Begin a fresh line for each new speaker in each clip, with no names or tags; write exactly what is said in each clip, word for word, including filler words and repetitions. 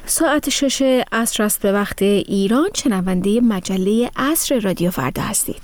ساعت شش عصر است به وقت ایران. شنونده مجله عصر رادیو فردا هستید.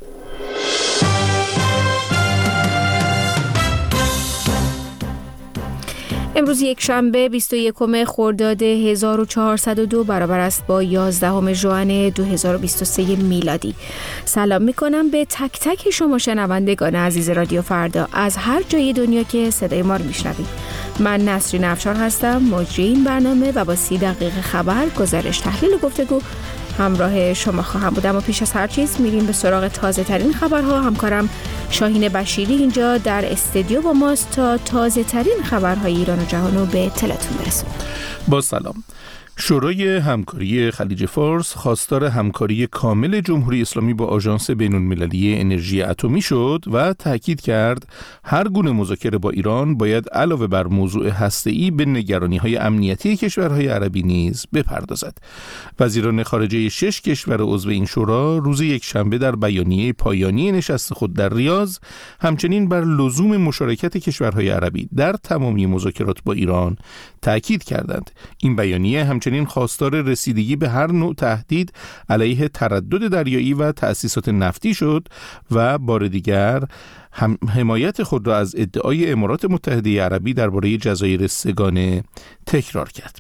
امروز یک شنبه بیست و یکم خرداد هزار و چهارصد و دو برابر است با یازدهم ژوئن دو هزار و بیست و سه میلادی. سلام میکنم به تک تک شما شنوندگان عزیز رادیو فردا از هر جای دنیا که صدای ما رو میشنوید. من نسرین افشار هستم، مجری این برنامه و با سی دقیقه خبر، گزارش، تحلیل و گفتگو همراه شما خواهم بود. اما پیش از هر چیز میریم به سراغ تازه ترین خبرها. همکارم شاهین بشیری اینجا در استودیو با ماست تا تازه ترین خبرهای ایران و جهان رو به اطلاعتون برسونیم.
با سلام. شورای همکاری خلیج فارس خواستار همکاری کامل جمهوری اسلامی با آژانس بین‌المللی انرژی اتمی شد و تاکید کرد هر گونه مذاکره با ایران باید علاوه بر موضوع هسته‌ای به نگرانی‌های امنیتی کشورهای عربی نیز بپردازد. وزیران خارجه شش کشور عضو این شورا روز یکشنبه در بیانیه پایانی نشست خود در ریاض همچنین بر لزوم مشارکت کشورهای عربی در تمامی مذاکرات با ایران تاکید کردند. این بیانیه همچنین این خواستار رسیدگی به هر نوع تهدید علیه تردد دریایی و تأسیسات نفتی شد و بار دیگر هم حمایت خود را از ادعای امارات متحده عربی درباره جزایر سگانه تکرار کرد.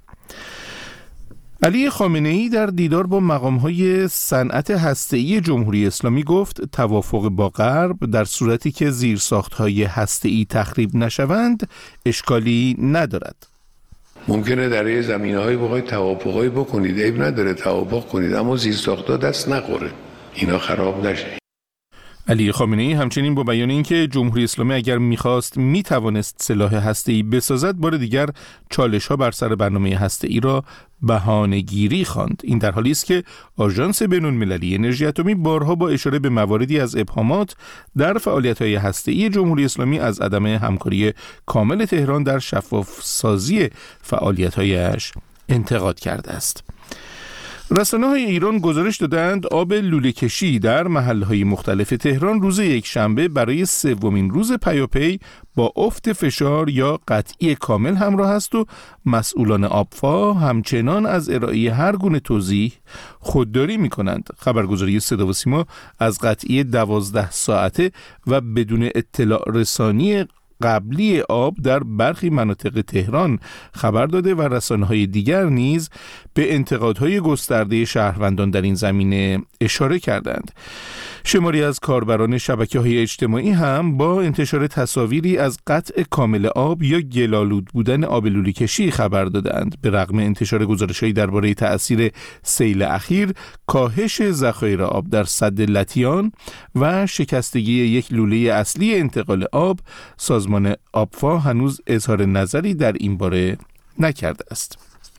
علی خامنه‌ای در دیدار با مقام‌های صنعت هسته‌ای جمهوری اسلامی گفت توافق با غرب در صورتی که زیرساخت‌های هسته‌ای تخریب نشوند اشکالی ندارد.
ممکنه در یه زمینه‌های بخواید توافقایی بکنید، عیب نداره توافق کنید، اما زیرساخت‌ها دست نخوره، اینا خراب نشه.
علی خامنه‌ای همچنین با بیان اینکه جمهوری اسلامی اگر می‌خواست می‌توانست سلاح هسته‌ای بسازد، بار دیگر چالش‌ها بر سر برنامه هسته‌ای را بهانه‌گیری خواند. این در حالی است که آژانس بین‌المللی انرژی اتمی بارها با اشاره به مواردی از ابهامات در فعالیت‌های هسته‌ای جمهوری اسلامی از عدم همکاری کامل تهران در شفاف سازی فعالیت‌هایش انتقاد کرده است. رسانه‌های ایران گزارش دادند آب لوله‌کشی در محل‌های مختلف تهران روز یکشنبه برای سومین روز پیاپی با افت فشار یا قطعی کامل همراه است و مسئولان آبفا همچنان از ارائه هر گونه توضیح خودداری می‌کنند. خبرگزاری صدا و سیما از قطعی دوازده ساعته و بدون اطلاع رسانی قبلی آب در برخی مناطق تهران خبر داده و رسانه‌های دیگر نیز به انتقادهای گسترده شهروندان در این زمینه اشاره کردند. شماری از کاربران شبکه‌های اجتماعی هم با انتشار تصاویری از قطع کامل آب یا گل‌آلود بودن آب لوله‌کشی خبر دادند. به رغم انتشار گزارش‌هایی درباره تأثیر سیل اخیر، کاهش ذخایر آب در سد لطیان و شکستگی یک لوله اصلی انتقال آب، سازمان آبفا هنوز اظهار نظری در این باره نکرده است.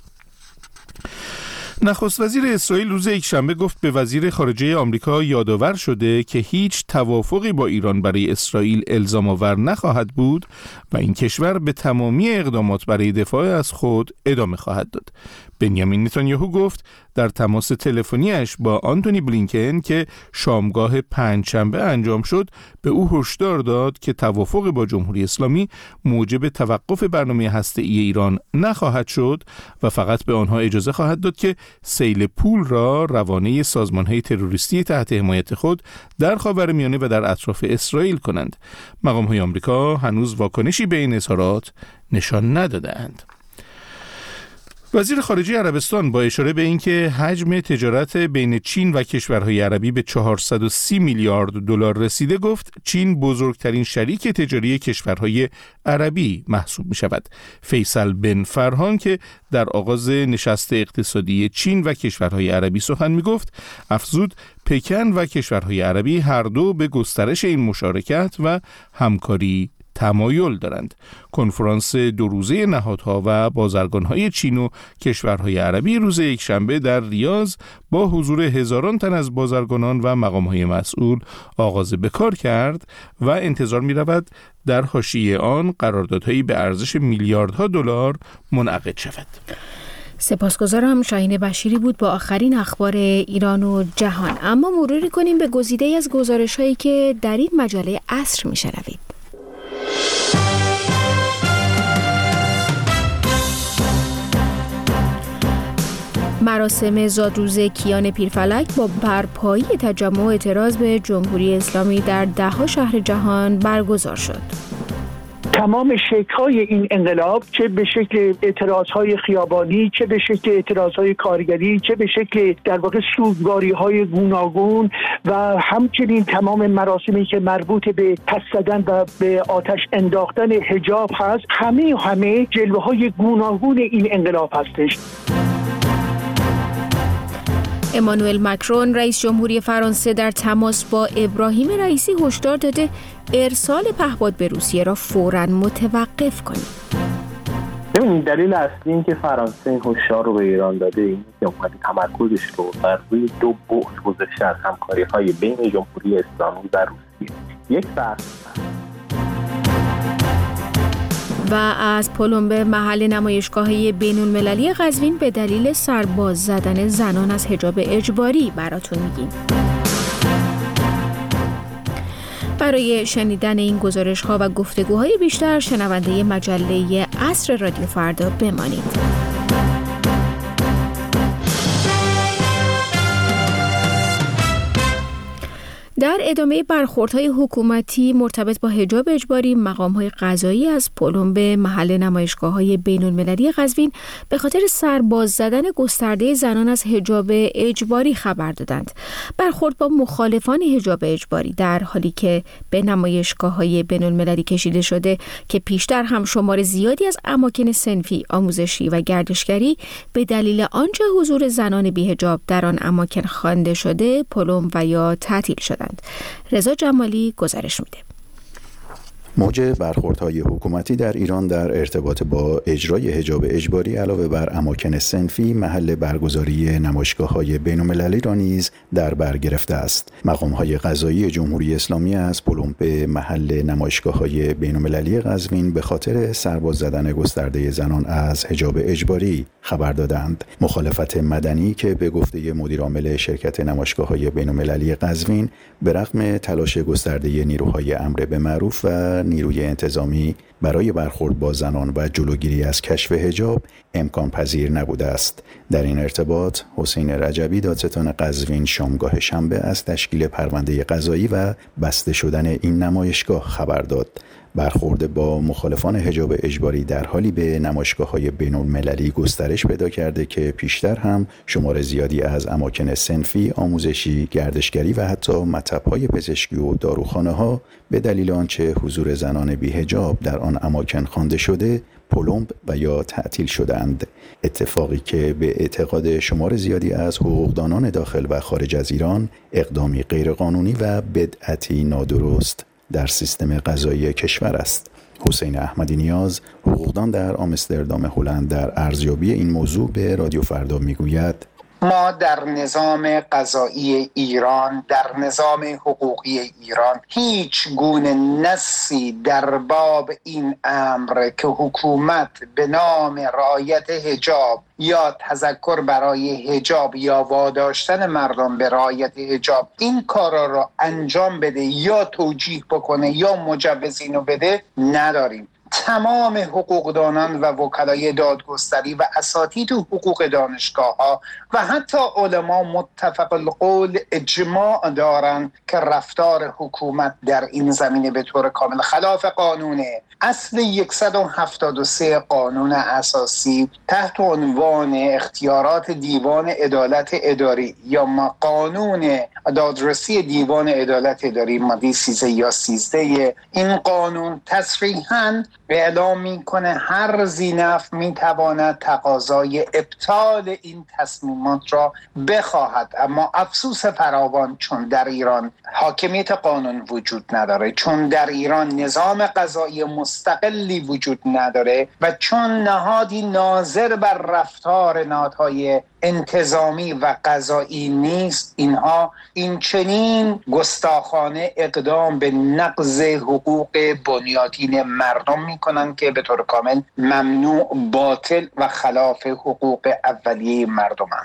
نخست وزیر اسرائیل روز یکشنبه گفت به وزیر خارجه آمریکا یادآور شده که هیچ توافقی با ایران برای اسرائیل الزام آور نخواهد بود و این کشور به تمامی اقدامات برای دفاع از خود ادامه خواهد داد. بنیامین نتانیاهو گفت در تماس تلفنیش با آنتونی بلینکن که شامگاه پنجشنبه انجام شد به او هشدار داد که توافق با جمهوری اسلامی موجب توقف برنامه هسته‌ای ایران نخواهد شد و فقط به آنها اجازه خواهد داد که سیل پول را روانه سازمان‌های تروریستی تحت حمایت خود در خاورمیانه و در اطراف اسرائیل کنند. مقام‌های آمریکا هنوز واکنشی به این اظهارات نشان ندادند. وزیر خارجه عربستان با اشاره به اینکه حجم تجارت بین چین و کشورهای عربی به چهارصد و سی میلیارد دلار رسیده گفت چین بزرگترین شریک تجاری کشورهای عربی محسوب می شود. فیصل بن فرهان که در آغاز نشست اقتصادی چین و کشورهای عربی سخن می گفت افزود پکن و کشورهای عربی هر دو به گسترش این مشارکت و همکاری تمایل دارند. کنفرانس دو روزه نهادها و بازرگانهای چین و کشورهای عربی روز یکشنبه در ریاض با حضور هزاران تن از بازرگانان و مقامهای مسئول آغاز به کار کرد و انتظار می رود در حاشیه آن قراردادهایی به ارزش میلیاردها دلار منعقد شود.
سپاسگزارم. شاهین بشیری بود با آخرین اخبار ایران و جهان. اما مروری کنیم به گزیده‌ای از گزارش‌هایی که در این مجله عصر می‌شنوید. مراسم زادروز کیان پیرفلک با برپایی تجمع اعتراض به جمهوری اسلامی در ده‌ها شهر جهان برگزار شد.
تمام شکل‌های این انقلاب، چه به شکل اعتراض‌های خیابانی، چه به شکل اعتراض‌های کارگری، چه به شکل در واقع سوگواری‌های گوناگون و همچنین تمام مراسمی که مربوط به پس زدن و به آتش انداختن حجاب هست، همه همه جلوه‌های گوناگون این انقلاب هستش.
امانوئل مکرون رئیس جمهوری فرانسه در تماس با ابراهیم رئیسی هشدار داده ارسال پهپاد به روسیه را فوراً متوقف کنید.
ببینید دلیل اصلی این که فرانسه این هشدار رو به ایران داده اینه که اومده تمرکزش رو بر روی دو بعد گذاشته از همکاری‌های بین جمهوری اسلامی و روسیه. یک بحث
و از پلمبه محل نمایشگاهی بین‌المللی قزوین به دلیل سرباز زدن زنان از حجاب اجباری براتون میگیم. برای شنیدن این گزارش‌ها و گفتگوهای بیشتر شنونده مجله عصر رادیو فردا بمانید. در ادامه برخوردهای حکومتی مرتبط با حجاب اجباری، مقام‌های قضایی از پلمبه محل نمایشگاه‌های بین‌المللی قزوین به خاطر سرباز زدن گسترده زنان از حجاب اجباری خبر دادند. برخورد با مخالفان حجاب اجباری در حالی که به نمایشگاه‌های بین‌المللی کشیده شده که پیشتر هم شمار زیادی از اماکن صنفی، آموزشی و گردشگری به دلیل آنچه حضور زنان بی‌حجاب در آن اماکن خوانده شده، پلم و یا تعطیل شدند. رضا جمالی گزارش میده.
موج برخوردهای حکومتی در ایران در ارتباط با اجرای حجاب اجباری علاوه بر اماکن صنفی، محل برگزاری نمایشگاه‌های بین‌المللی را نیز در بر گرفته است. مقام‌های قضایی جمهوری اسلامی از پلمبه محل نمایشگاه‌های بین‌المللی قزوین به خاطر سرباز زدن گسترده زنان از حجاب اجباری خبر دادند. مخالفت مدنی که به گفته مدیرعامل شرکت نمایشگاه‌های بین‌المللی قزوین به رغم تلاش گسترده نیروهای امر به معروف و نیروی انتظامی برای برخورد با زنان و جلوگیری از کشف حجاب امکان پذیر نبوده است. در این ارتباط حسین رجبی دادستان قزوین شامگاه شنبه از تشکیل پرونده قضایی و بسته شدن این نمایشگاه خبر داد. برخورد با مخالفان حجاب اجباری در حالی به نمایشگاه‌های بین‌المللی گسترش پیدا کرده که پیشتر هم شمار زیادی از اماکن صنفی، آموزشی، گردشگری و حتی مطب‌های پزشکی و داروخانه‌ها به دلیل آنچه حضور زنان بی‌حجاب در آن اماکن خوانده شده، پلمب و یا تعطیل شدند. اتفاقی که به اعتقاد شمار زیادی از حقوقدانان داخل و خارج از ایران اقدامی غیرقانونی و بدعتی نادرست در سیستم قضایی کشور است. حسین احمدی نیاز، حقوقدان در آمستردام هلند، در ارزیابی این موضوع به رادیو فردا میگوید:
ما در نظام قضایی ایران، در نظام حقوقی ایران هیچ گونه نصی در باب این امر که حکومت به نام رعایت حجاب یا تذکر برای حجاب یا واداشتن مردم به رعایت حجاب این کارا را انجام بده یا توجیه بکنه یا مجوز اینو بده نداریم. تمام حقوقدانان و وکلای دادگستری و اساتید حقوق دانشگاه‌ها و حتی علما متفق القول اجماع دارند که رفتار حکومت در این زمینه به طور کامل خلاف قانونه. اصل صد و هفتاد و سه قانون اساسی تحت عنوان اختیارات دیوان عدالت اداری یا ما قانون دادرسی دیوان عدالت اداری ماده سیزده یا سیزده این قانون تصریحاً اعلام میکنه هر ذی‌نفع میتواند تقاضای ابطال این تصمیمات را بخواهد. اما افسوس فراوان چون در ایران حاکمیت قانون وجود نداره، چون در ایران نظام قضایی مستقلی وجود نداره و چون نهادی ناظر بر رفتار نهادهای انتظامی و قضایی نیست، اینها این چنین گستاخانه اقدام به نقض حقوق بنیادین مردم میکنن که به طور کامل ممنوع، باطل و خلاف حقوق اولیه مردم است.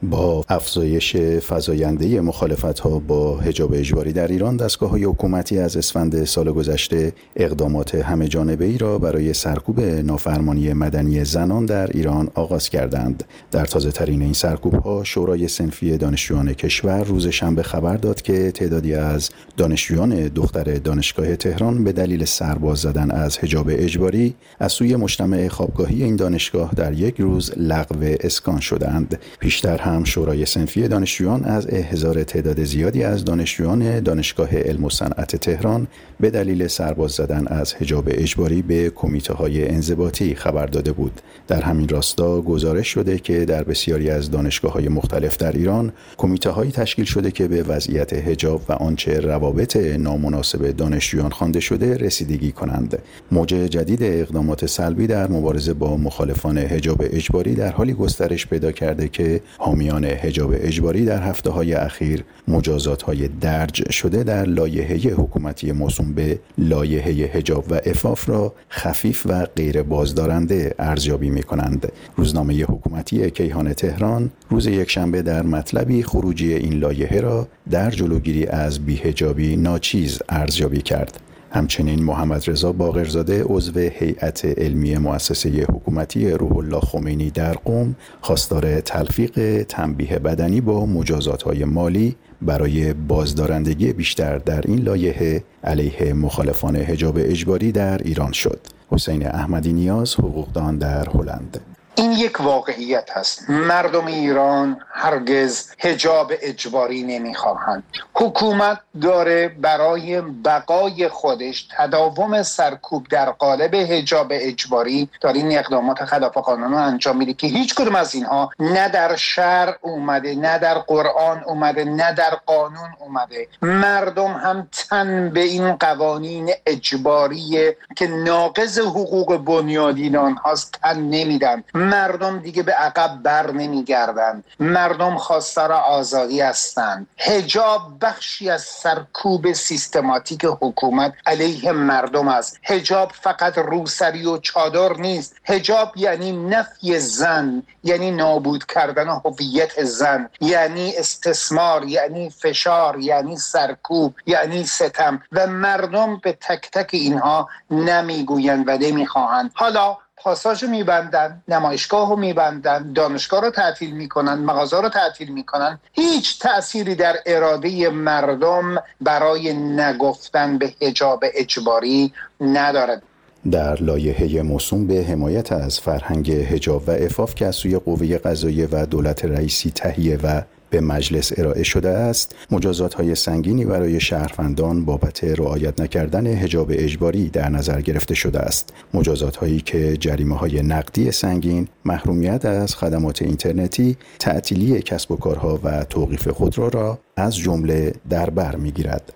با افزایش فزاینده مخالفت‌ها با حجاب اجباری در ایران، دستگاه‌های حکومتی از اسفند سال گذشته اقدامات همه‌جانبه‌ای را برای سرکوب نافرمانی مدنی زنان در ایران آغاز کردند. در تازه‌ترین این سرکوب‌ها، شورای صنفی دانشجویان کشور روز شنبه خبر داد که تعدادی از دانشجویان دختر دانشگاه تهران به دلیل سرباز زدن از حجاب اجباری از سوی مجتمع خوابگاهی این دانشگاه در یک روز لغو اسکان شدند. پیشتر هم شورای صنفی دانشجویان از احضار تعداد زیادی از دانشجویان دانشگاه علم و صنعت تهران به دلیل سرباز زدن از حجاب اجباری به کمیته‌های انضباطی خبر داده بود. در همین راستا گزارش شده که در بسیاری از دانشگاه‌های مختلف در ایران کمیته‌هایی تشکیل شده که به وضعیت حجاب و آنچه روابط نامناسب دانشجویان خوانده شده رسیدگی کنند. موج جدید اقدامات سلبی در مبارزه با مخالفان حجاب اجباری در حالی گسترش پیدا کرده که حامیان حجاب اجباری در هفته‌های اخیر مجازات‌های درج شده در لایحه حکومتی موسوم به لایحه حجاب و عفاف را خفیف و غیر بازدارنده ارزیابی می‌کنند. روزنامه حکومتی کیهان تهران روز یکشنبه در مطلبی خروجی این لایحه را در جلوگیری از بی‌حجابی ناچیز ارزیابی کرد. همچنین محمد رضا باقرزاده عضو هیئت علمی مؤسسه حکومتی روح الله خمینی در قم خواستار تلفیق تنبیه بدنی با مجازات‌های مالی برای بازدارندگی بیشتر در این لایحه علیه مخالفان حجاب اجباری در ایران شد. حسین احمدی نیاز، حقوقدان در هلند.
این یک واقعیت هست. مردم ایران هرگز حجاب اجباری نمیخواهند. حکومت داره برای بقای خودش تداوم سرکوب در قالب حجاب اجباری داره این اقدامات خلاف قانون رو انجام میده که هیچ کدوم از اینها نه در شرع اومده، نه در قرآن اومده، نه در قانون اومده. مردم هم تن به این قوانین اجباری که ناقض حقوق بنیادین آنهاست تن نمیدن. مردم دیگه به عقب بر نمیگردند. مردم خواستار آزادی هستند. حجاب بخشی از سرکوب سیستماتیک حکومت علیه مردم است. حجاب فقط روسری و چادر نیست. حجاب یعنی نفی زن، یعنی نابود کردن هویت زن، یعنی استثمار، یعنی فشار، یعنی سرکوب، یعنی ستم، و مردم به تک تک اینها نمیگویند و نمیخواهند. حالا پاساژ رو میبندن، نمایشگاه رو میبندن، دانشگاه رو تعطیل میکنن، مغازه رو تعطیل میکنن. هیچ تأثیری در اراده مردم برای نگفتن به حجاب اجباری ندارد.
در لایحه موسوم به حمایت از فرهنگ حجاب و عفاف که از سوی قوه قضاییه و دولت رئیسی تهیه و به مجلس ارائه شده است، مجازات‌های سنگینی برای شهروندان بابت رعایت نکردن حجاب اجباری در نظر گرفته شده است. مجازات‌هایی که جریمه‌های نقدی سنگین، محرومیت از خدمات اینترنتی، تعطیلی کسب و کارها و توقیف خودرو را از جمله در بر می‌گیرد.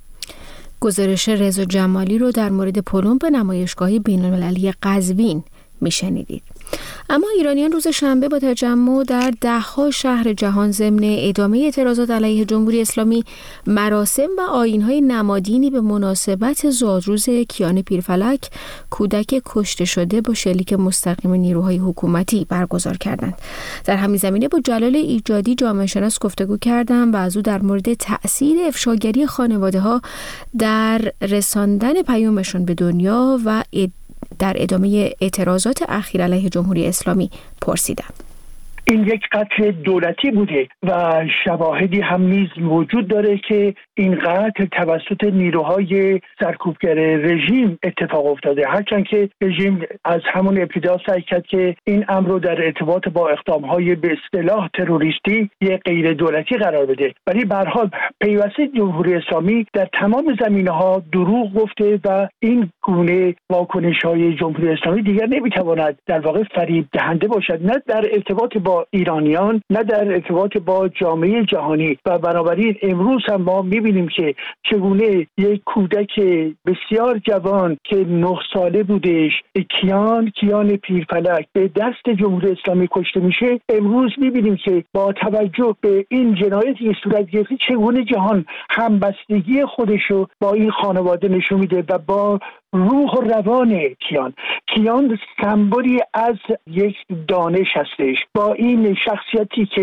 گزارش رضا جمالی رو در مورد پلم به نمایشگاه بین‌المللی قزوین میشنیدید. اما ایرانیان روز شنبه با تجمع در ده‌ها شهر جهان ضمن ادامه اعتراضات علیه جمهوری اسلامی مراسم و آیین‌های نمادینی به مناسبت زادروز کیان پیرفلک، کودک کشته شده با شلیک مستقیم نیروهای حکومتی برگزار کردند. در همین زمینه با جلال ایجادی جامعه شناس گفتگو کردم و از او در مورد تأثیر افشاگری خانواده‌ها در رساندن پیامشون به دنیا و در ادامه اعتراضات اخیر علیه جمهوری اسلامی پرسیدم.
این یک قتل دولتی بوده و شواهدی هم نیز وجود داره که این قتل توسط نیروهای سرکوبگر رژیم اتفاق افتاده، هرچند که رژیم از همون ابتدا سعی کرد که این امر رو در ارتباط با اقدامهای به اصطلاح تروریستی یک غیر دولتی قرار بده، ولی به هر حال پیوسته جمهوری اسلامی در تمام زمینه‌ها دروغ گفته و این گونه واکنش‌های جمهوری اسلامی دیگر نمی‌تواند در واقع فریب دهنده باشد، نه در ارتباط با ایرانیان نه در ارتباط با جامعه جهانی. و بنابراین امروز هم ما می‌بینیم که چگونه یک کودک بسیار جوان که نه ساله بودش، کیان کیان پیرفلک، به دست جمهوری اسلامی کشته میشه. امروز می‌بینیم که با توجه به این جنایتی که صورت گرفته چگونه جهان همبستگی خودشو با این خانواده نشون میده و با روح و روان کیان. کیان سمبولی از یک دانش هستش. با این شخصیتی که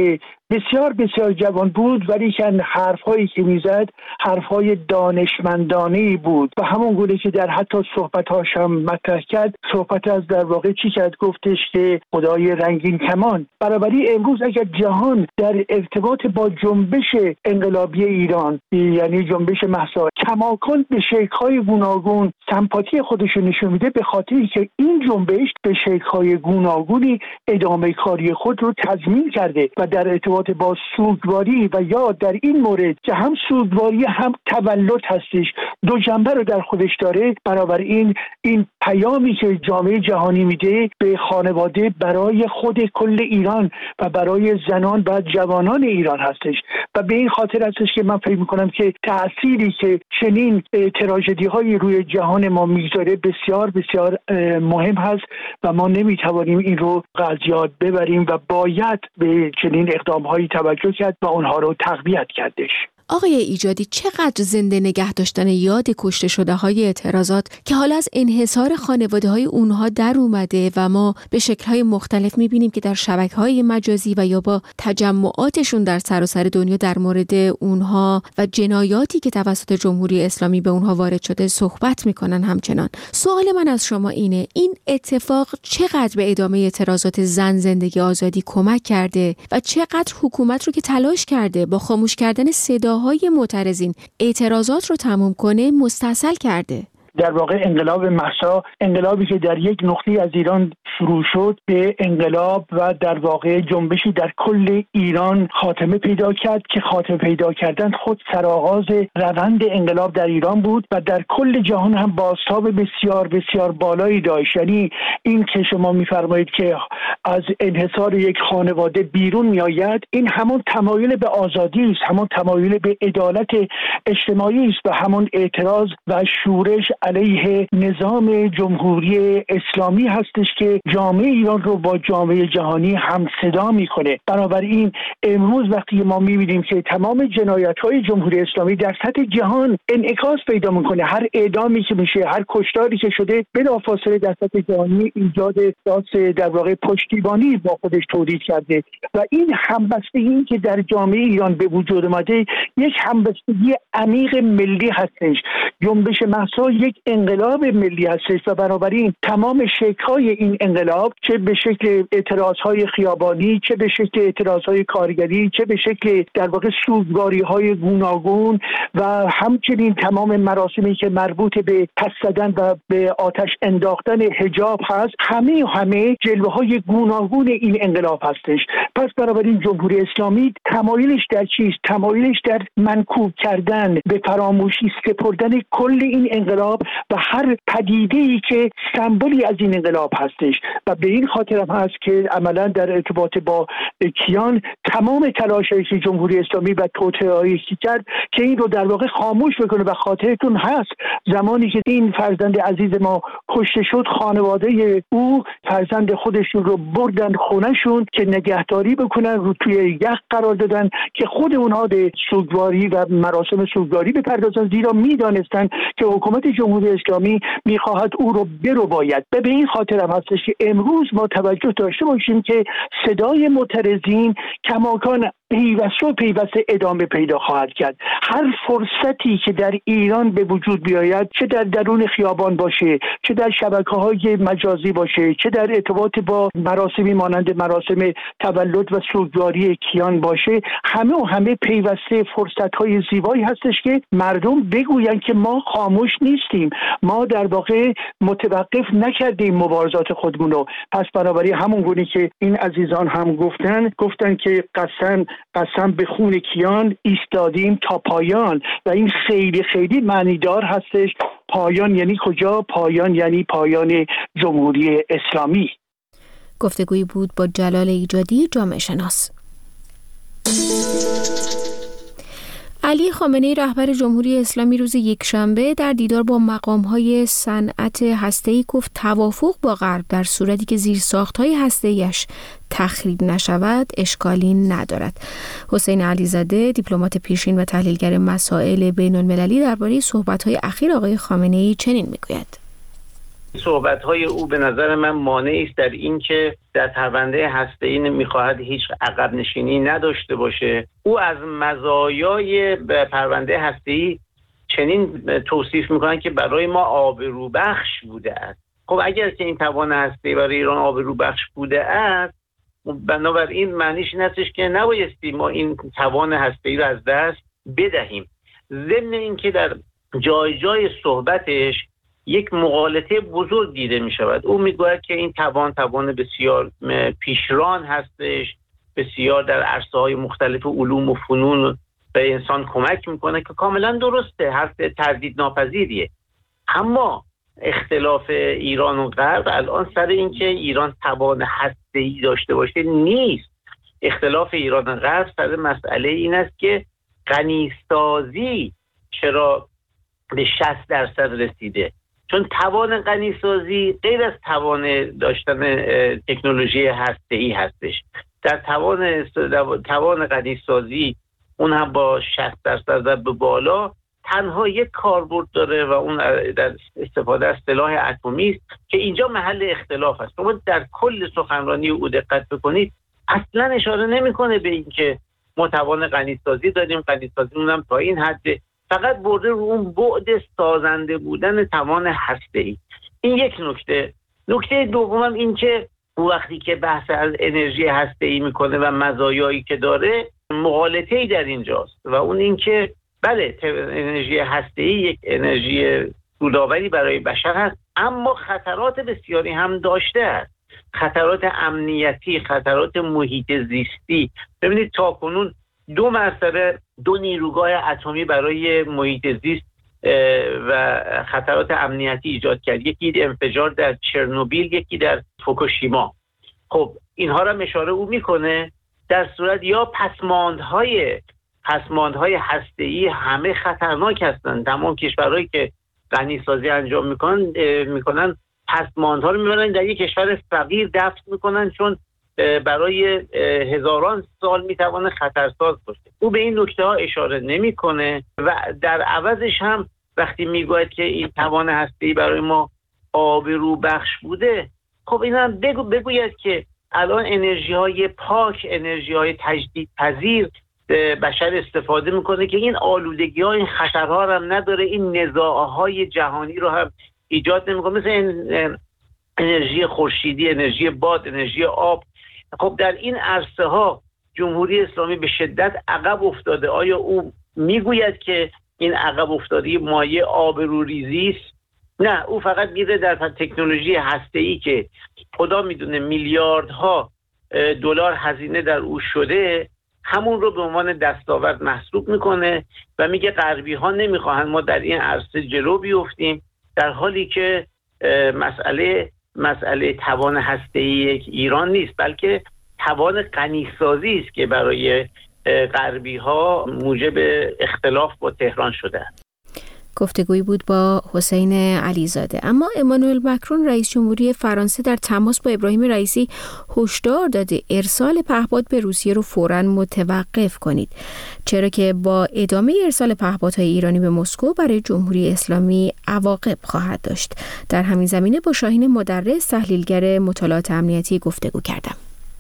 بسیار بسیار جوان بود، ولی که حرف‌هایی که میزد حرف‌های دانشمندانه‌ای بود و همون گونه که در حتی صحبت‌هاش هم مطرح کرد، صحبت از در واقع چی کرد؟ گفتش که خدای رنگین کمان. بنابراین امروز اگر جهان در ارتباط با جنبش انقلابی ایران، یعنی جنبش مهسا، کماکان به شکل‌های گوناگون سمپاتی خودش رو نشون میده، به خاطری که این جنبش به شکل‌های گوناگونی ادامه کاری خود رو تضمین کرده و در ارتباط با سوگواری و یا در این مورد که هم سوگواری هم تولد هستش، دو جنبه رو در خودش داره. بنابراین این پیامی که جامعه جهانی میده به خانواده برای خود کل ایران و برای زنان و جوانان ایران هستش و به این خاطر هستش که من فکر میکنم که تأثیری که چنین تراژدی های روی جهان ما میگذاره بسیار بسیار مهم هست و ما نمیتوانیم این رو از یاد ببریم و باید به چنین اقدام هایی توجه کرد و اونها رو تقویت کردش.
آقای ایجادی، چقدر زنده نگه داشتن یاد کشته شده های اعتراضات که حالا از انحصار خانواده های اونها در اومده و ما به شکل های مختلف میبینیم که در شبکه های مجازی و یا با تجمعاتشون در سراسر دنیا در مورد اونها و جنایاتی که توسط جمهوری اسلامی به اونها وارد شده صحبت میکنن. همچنان سوال من از شما اینه، این اتفاق چقدر به ادامه اعتراضات زن زندگی آزادی کمک کرده و چقدر حکومت رو که تلاش کرده با خاموش کردن صدا های معترضین اعتراضات رو تموم کنه مستاصل کرده؟
در واقع انقلاب مهسا، انقلابی که در یک نقطه از ایران شروع شد، به انقلاب و در واقع جنبشی در کل ایران خاتمه پیدا کرد که خاتمه پیدا کردن خود سرآغاز روند انقلاب در ایران بود و در کل جهان هم بازتاب بسیار بسیار بالایی داشت. یعنی این که شما می‌فرمایید که از انحصار یک خانواده بیرون میآید، این همون تمایل به آزادی است، همون تمایل به عدالت اجتماعی است و همون اعتراض و شورش علیه نظام جمهوری اسلامی هستش که جامعه ایران رو با جامعه جهانی هم صدا میکنه. بنابراین امروز وقتی ما میبینیم که تمام جنایت‌های جمهوری اسلامی در سطح جهان انعکاس پیدا میکنه، هر اعدامی که میشه، هر کشتاری که شده، بلافاصله در سطح جهانی ایجاد احساس در واقع پشتیبانی با خودش تولید کرده و این همبستگی که در جامعه ایران به وجود اومده یک همبستگی عمیق ملی هستش. جنبش مهسا یک انقلاب ملی هستش و بنابراین تمام شکل‌های این انقلاب، چه به شکل اعتراض‌های خیابانی، چه به شکل اعتراض‌های کارگری، چه به شکل در واقع سوگواری‌های گوناگون و همچنین تمام مراسمی که مربوط به پس زدن و به آتش انداختن حجاب هست، همه همه جلوه‌های گوناگون این انقلاب هستش. پس بنابراین جمهوری اسلامی تمایلش در چیست؟ تمایلش در منکوب کردن، به فراموشی سپردن کل این انقلاب و هر پدیده‌ای که سمبولی از این انقلاب هستش و به این خاطر هم هست که عملا در ارتباط با کیان تمام تلاشی که جمهوری اسلامی و توطئه‌ای که کرد که این رو در واقع خاموش بکنه و خاطرتون هست زمانی که این فرزند عزیز ما کشته شد، خانواده او فرزند خودشون رو بردن خونهشون که نگهداری بکنن، رو توی یخ قرار دادن که خود اونها به سوگواری و مراسم سوگواری بپردازن، زیرا میدانستن که حکومت جمهوری اسلامی میخواهد او رو برو باید. و به این خاطر هم هستش که امروز ما توجه داشته باشیم که صدای معترضین کماکان پیوسته و پیوسته ادامه پیدا خواهد کرد. هر فرصتی که در ایران به وجود بیاید، چه در درون خیابان باشه، چه در شبکه‌های مجازی باشه، چه در ارتباط با مراسمی مانند مراسم تولد و سوگواری کیان باشه، همه و همه پیوسته فرصت‌های زیبایی هستش که مردم بگویند که ما خاموش نیستیم، ما در واقع متوقف نکردیم مبارزات خودمون رو. پس بنابراین همون گونه که این عزیزان هم گفتن گفتن که قسم قسم به خون کیان ایستادیم تا پایان و این خیلی خیلی معنیدار هستش. پایان یعنی کجا؟ پایان یعنی پایان جمهوری اسلامی.
گفتگویی بود با جلال ایجادی، جامعه شناس. علی خامنه‌ای رهبر جمهوری اسلامی روز یکشنبه در دیدار با مقام‌های صنعت هسته‌ای گفت توافق با غرب در صورتی که زیرساخت‌های هسته‌ایش تخریب نشود اشکالی ندارد. حسین علیزاده، دیپلمات پیشین و تحلیلگر مسائل بین‌المللی، درباره صحبت‌های اخیر آقای خامنه‌ای چنین می‌گوید:
صحبت‌های او به نظر من مانعی است در این که در پرونده هسته‌ای می‌خواهد هیچ عقب نشینی نداشته باشه. او از مزایای پرونده هسته‌ای چنین توصیف می‌کنند که برای ما آبروبخش بوده است. خب اگر که این توان هسته‌ای برای ایران آبروبخش بوده است، بنابراین معنیش این هستش که نبایستی ما این توان هسته‌ای رو از دست بدهیم. ضمن اینکه در جای جای صحبتش یک مغالطه بزرگ دیده می شود. او می گوید که این توان توان بسیار پیشران هستش، بسیار در عرصه های مختلف علوم و فنون به انسان کمک میکنه که کاملا درسته، حرف تردید ناپذیریه. اما اختلاف ایران و غرب الان سر این که ایران توان هسته‌ای داشته باشه نیست. اختلاف ایران و غرب سر مسئله این است که غنیسازی چرا به شصت درصد رسیده، چون توان غنیسازی غیر از توان داشتن تکنولوژی هسته‌ای هستش. در توان توان غنیسازی اون هم با شصت درصد به بالا تنها یک کاربرد داره و اون در استفاده از سلاح اتمی است که اینجا محل اختلاف است. شما در کل سخنرانی او دقت بکنید اصلا اشاره نمیکنه به اینکه ما توان غنیسازی داریم، غنیسازیمون هم تا این حد، فقط برده رو اون بعد سازنده بودن توان هسته‌ای. این یک نکته. نکته دومم این که وقتی که بحث از انرژی هسته‌ای میکنه و مزایایی که داره، مغالطه‌ای در اینجاست و اون این که بله انرژی هسته‌ای یک انرژی سودآوری برای بشر هست، اما خطرات بسیاری هم داشته است. خطرات امنیتی، خطرات محیط زیستی. ببینید تاکنون دو مرتبه دو نیروگاه اتمی برای محیط زیست و خطرات امنیتی ایجاد کرد. یکی انفجار در چرنوبیل، یکی در فوکوشیما. خب اینها را اشاره او میکنه در صورت یا پسماندهای پسماندهای هسته‌ای همه خطرناک هستند. تمام کشورهایی که غنیسازی انجام میکنن میکنن پسماندها رو میبرن در یک کشور فقیر دفن میکنن، چون برای هزاران سال میتوانه خطرساز باشه. او به این نکته ها اشاره نمیکنه و در عوضش هم وقتی میگوید که این توان هسته‌ای برای ما آبرو بخش بوده، خب این هم بگو بگوید که الان انرژی های پاک، انرژی های تجدید پذیر بشر استفاده میکنه که این آلودگی ها، این خطرها رو هم نداره، این نزاعهای جهانی رو هم ایجاد نمیکنه، مثل انرژی خورشیدی، انرژی باد، انرژی آب. خب در این عرصه ها جمهوری اسلامی به شدت عقب افتاده. آیا او میگوید که این عقب افتادگی مایه آبروریزی است؟ نه، او فقط میره در تکنولوژی هسته‌ای که خدا میدونه میلیاردها دلار هزینه در او شده، همون رو به عنوان دستاورد محسوب میکنه و میگه غربی ها نمیخواهند ما در این عرصه جلو بیفتیم، در حالی که مسئله مسئله توان هسته‌ای ایران نیست، بلکه توان غنیسازی است که برای غربی ها موجب اختلاف با تهران شده.
گفتگویی بود با حسین علیزاده. اما امانوئل مکرون رئیس جمهوری فرانسه در تماس با ابراهیم رئیسی هشدار داده ارسال پهپاد به روسیه رو فوراً متوقف کنید، چرا که با ادامه ارسال پهپادهای ایرانی به مسکو برای جمهوری اسلامی عواقب خواهد داشت. در همین زمینه با شاهین مدرس تحلیلگر مطالعات امنیتی گفتگو کردم.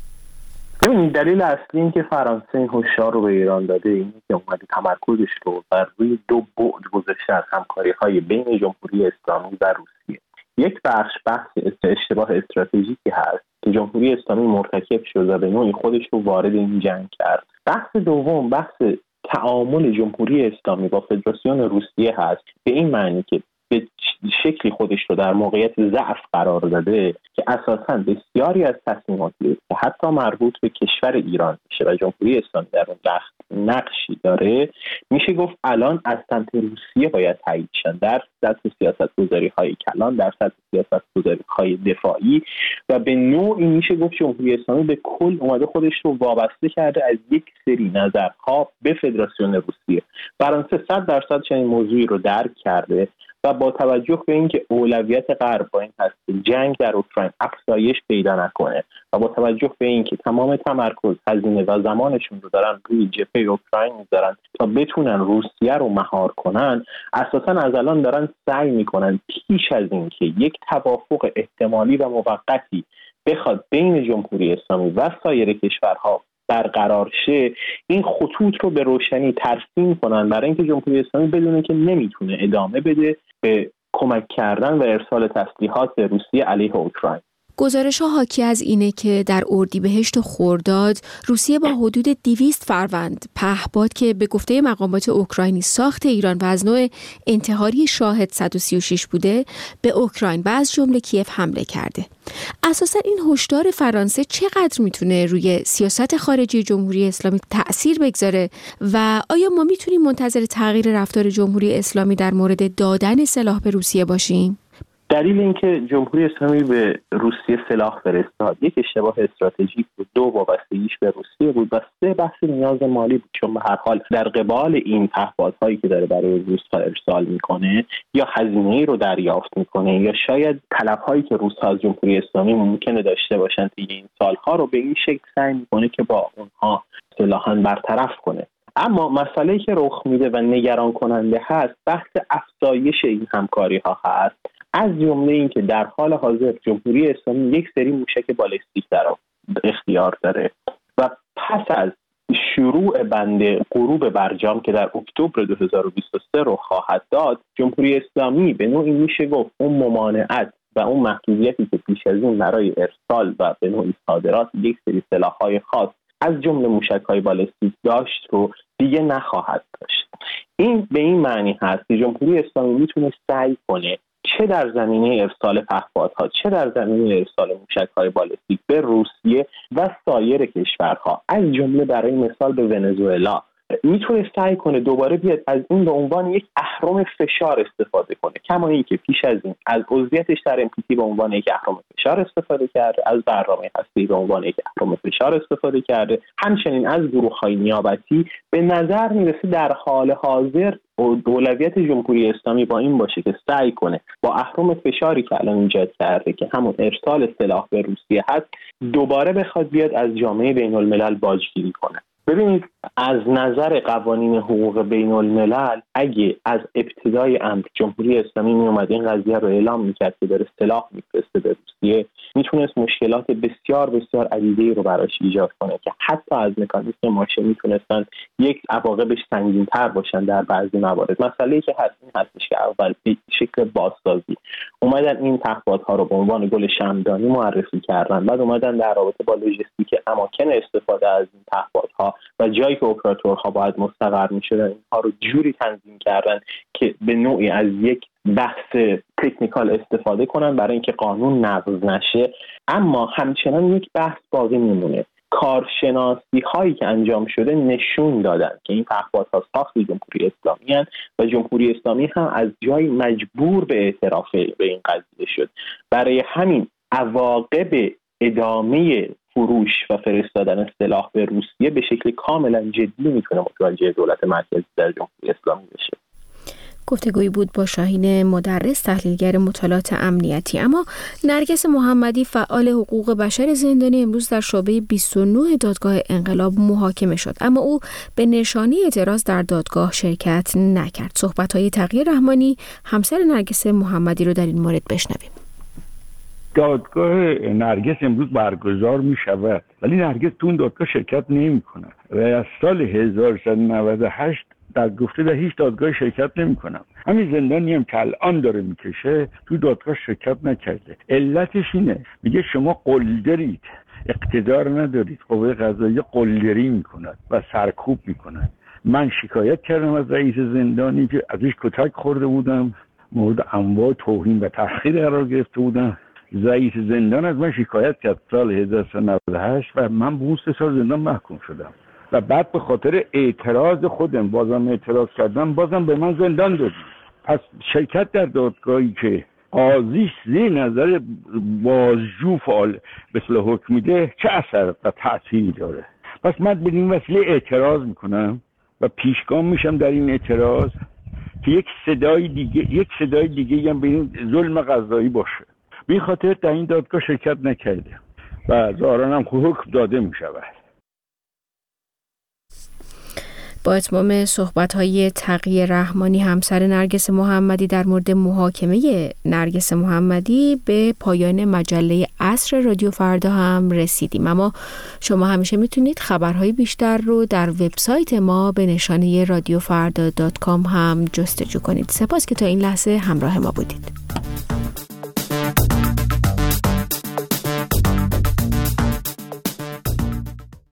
این دلیل اصلی این که فرانسه این هشدار رو به ایران داده اینه که اومده تمرکزش رو بر روی دو بعد گذاشته از همکاری‌های بین جمهوری اسلامی و روسیه. یک بخش بحث اشتباه استراتژیکی هست که جمهوری اسلامی مرتکب شد و به نوعی خودش رو وارد این جنگ کرد. بحث دوم بحث تعامل جمهوری اسلامی با فدراسیون روسیه هست، به این معنی که به شکلی خودش رو در موقعیت ضعف قرار داده که اساساً بسیاری از تصمیماتی که حتی مربوط به کشور ایران میشه و جمهوری اسلامی در اون وقت نقشی داره، میشه گفت الان از سمت روسیه باید تایید شن در سطح سیاست‌گذاری‌های کلان، در سطح سیاست‌گذاری‌های دفاعی و به نوعی میشه گفت جمهوری اسلامی به کل اومده خودش رو وابسته کرده از یک سری نظرها به فدراسیون روسیه. فرانسه صد درصد چنین موضوعی رو درک کرده و با توجه به اینکه اولویت غرب با این هست که جنگ در اوکراین افزایش پیدا نکنه و با توجه به اینکه تمام تمرکز، هزینه و زمانشون رو دارن روی جبهه اوکراین میذارن تا بتونن روسیه رو مهار کنن، اساسا از الان دارن سعی میکنن پیش از اینکه یک توافق احتمالی و موقتی بخواد بین جمهوری اسلامی و سایر کشورها برقرار شه، این خطوط رو به روشنی ترسیم کنن برای اینکه جمهوری اسلامی بدونه که نمیتونه ادامه بده به کمک کردن و ارسال تسلیحات روسیه علیه اوکراین.
گزارش‌ها حاکی از اینه که در اردیبهشت و خرداد روسیه با حدود دویست فروند پهپاد که به گفته مقامات اوکراینی ساخت ایران و از نوع انتحاری شاهد صد و سی و شش بوده به اوکراین و از جمله کیف حمله کرده. اساساً این هشدار فرانسه چقدر میتونه روی سیاست خارجی جمهوری اسلامی تأثیر بگذاره و آیا ما میتونیم منتظر تغییر رفتار جمهوری اسلامی در مورد دادن سلاح به روسیه باشیم؟
دلیل اینکه جمهوری اسلامی به روسیه سلاح فرستاد یک اشتباه استراتژیک بود، دو وابستگیش به روسیه بود و سه بحث نیاز مالی بود، چون به هر حال در قبال این پهپادهایی که داره برای روس‌ها ارسال میکنه یا هزینه‌ای رو دریافت میکنه یا شاید طلب‌هایی که روس‌ها از جمهوری اسلامی ممکنه داشته باشن طی این سالها رو به این شکل سعی میکنه که با اونها اصطلاحاً برطرف کنه. اما مسئله‌ای که رخ میده و نگران کننده هست بحث افزایش این همکاری‌ها هست، از جمله این که در حال حاضر جمهوری اسلامی یک سری موشک بالستیک در اختیار داره و پس از شروع بند غروب برجام که در اکتبر دو هزار و بیست و سه رو خواهد داد، جمهوری اسلامی به نوعی میشه گفت اون ممانعت و اون محدودیتی که پیش از این برای ارسال و به نوعی صادرات یک سری سلاح‌های خاص از جمله موشک‌های بالستیک داشت رو دیگه نخواهد داشت. این به این معنی هست که جمهوری اسلامی میتونه سعی کنه چه در زمینه ارسال پهپادها چه در زمینه ارسال موشک‌های بالستیک به روسیه و سایر کشورها، از جمله برای مثال به ونزوئلا، میتونه سعی کنه دوباره بیاد از این به عنوان یک اهرم فشار استفاده کنه، کما اینکه پیش از این از عضویتش در ام پی تی به عنوان یک اهرم فشار استفاده کرده، از برنامه هسته‌ای به عنوان یک اهرم فشار استفاده کرده، همچنین از گروه‌های نیابتی. به نظر میرسه در حال حاضر اولویت جمهوری اسلامی با این باشه که سعی کنه با اهرم فشاری که الان ایجاد کرده که همون ارسال سلاح به روسیه هست، دوباره بخواد بیاد از جامعه بین الملل باجگیری کنه. ببینید، از نظر قوانین حقوق بین الملل اگه از ابتدای امر جمهوری اسلامی می اومد این قضیه رو اعلام میکرد که داره سلاح میفرسته به روسیه، میتونست مشکلات بسیار بسیار عدیده‌ای رو براش ایجاد کنه که حتی از مکانیزم ماشه میتونستن یک عواقبش سنگین‌تر باشن در بعضی موارد. مسئله‌ای که هست این هستش که اول به شکل بازسازی اومدن این پهپادها رو به عنوان گل شمعدانی معرفی کردن، بعد اومدن در رابطه با لوجستیک اماکن استفاده از این پهپادها و جایی که اپراتورها باید مستقر می‌شدن اینها رو جوری تنظیم کردن که به نوعی از یک بحث تکنیکال استفاده کنن برای اینکه قانون نقض نشه. اما همچنان یک بحث باقی میمونه. کارشناسی هایی که انجام شده نشون دادن که این پهپادها ساخت جمهوری اسلامی هستند و جمهوری اسلامی هم از جایی مجبور به اعتراف به این قضیه شد. برای همین عواقب ادامه فروش و فرستادن سلاح به روسیه به شکل کاملا جدی میتونه متوجه دولت مرکزی در جمهوری اسلامی بشه.
گفتگویی بود با شاهین مدرس، تحلیلگر مطالعات امنیتی. اما نرگس محمدی، فعال حقوق بشر زندانی، امروز در شعبه بیست و نه دادگاه انقلاب محاکمه شد، اما او به نشانی اعتراض در دادگاه شرکت نکرد. صحبت‌های تقی رحمانی، همسر نرگس محمدی، رو در این مورد بشنویم.
دادگاه نرگس امروز برگزار می شود ولی نرگس تو اون دادگاه شرکت نمی کنه و از سال هزار و سیصد و نود و هشت در گفته در هیچ دادگاه شرکت نمی کنم. همین زندانی هم که الان داره میکشه تو دادگاه شرکت نکرده. علتش اینه، میگه شما قلدرید، اقتدار ندارید. قوه قضاییه قلدری میکند و سرکوب میکند. من شکایت کردم از رئیس زندانی که ازش کتک خورده بودم، مورد انواع توهین و تحقیر قرار گرفته بودم. رئیس زندان از من شکایت کرد سال هزار و سیصد و نود و هشت و من به اون سه سال زندان محکوم شدم و بعد به خاطر اعتراض خودم بازم اعتراض کردم، بازم به من زندان دادیم. پس شرکت در دادگاهی که قاضیش زیر نظر بازجو فعال به اصطلاح حکم میده چه اثر و تأثیری داره؟ پس من به این وسیله اعتراض میکنم و پیشگام میشم در این اعتراض که یک صدای دیگه یک صدای دیگه هم به این ظلم قضایی باشه. به این خاطر در این دادگاه شرکت نکرده و ظاهراً هم حکم داده می شود.
با اتمام صحبت‌های تقی رحمانی همسر نرگس محمدی در مورد محاکمه نرگس محمدی به پایان مجله عصر رادیو فردا هم رسیدیم. اما شما همیشه میتونید خبرهای بیشتر رو در وبسایت ما به نشانه رادیو فردا دات کام هم جستجو کنید. سپاس که تا این لحظه همراه ما بودید.